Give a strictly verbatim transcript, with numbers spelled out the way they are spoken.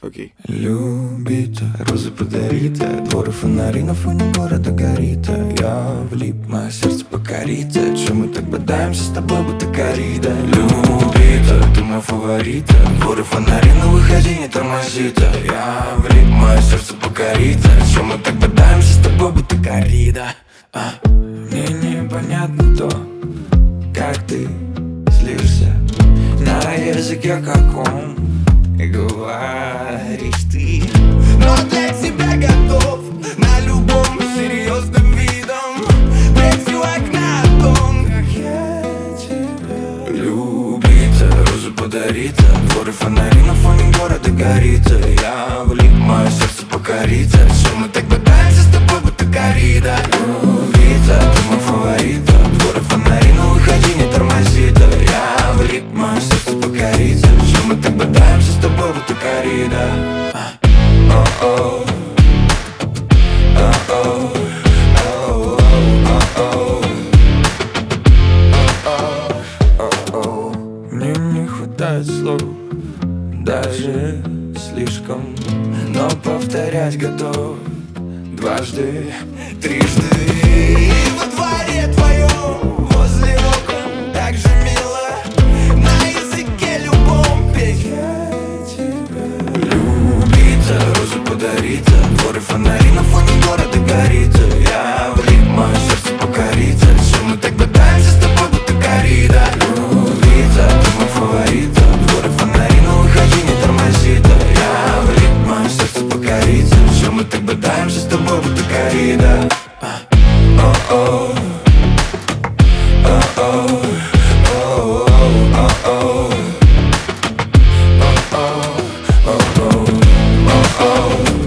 Окей. Любите, розы подарите, дворы фонари на фоне города горит. Я влип, мое сердце покорит. Чем мы так бодаемся с тобой, будто коррида. Любите, ты мой фаворит. Дворы фонари, но выходи, не тормозит. Я влип, мое сердце покорит. Чем мы так бодаемся с тобой, будто коррида. а. Мне непонятно то, как ты злишься на языке каком и говоришь ты, но для тебя готов на любом серьезным видом быть у окна о том, как я тебя любит. Розы подарит, дворы фонари на фоне города горит. Я влип, мое сердце покорит. Чем мы так бодаемся с тобой, будто коррида. Любит, ты мой фаворит. Дворы фонари, но выходи, не тормозит. Я влип, мое сердце покорит. Чем мы так бодаемся с тобой, будто коррида. О-о, о-о, о-о. Мне не хватает слов, даже слишком, но повторять готов дважды, трижды. И во дворе твоем, возле окон, так же мило на языке любом петь я тебя любит. Розы подарит, дворы фонари на фоне города горит. Я влип, мое сердце покорит. Чем мы так бодаемся с тобой, будто коррида. Любит, ты мой фаворит. Дворы фонари, но выходи, не тормозит. Я влип, мое сердце покорит. Чем мы так бодаемся с тобой, будто коррида. О-о, о-о, о-о, о-о, о-о, о-о, о-о.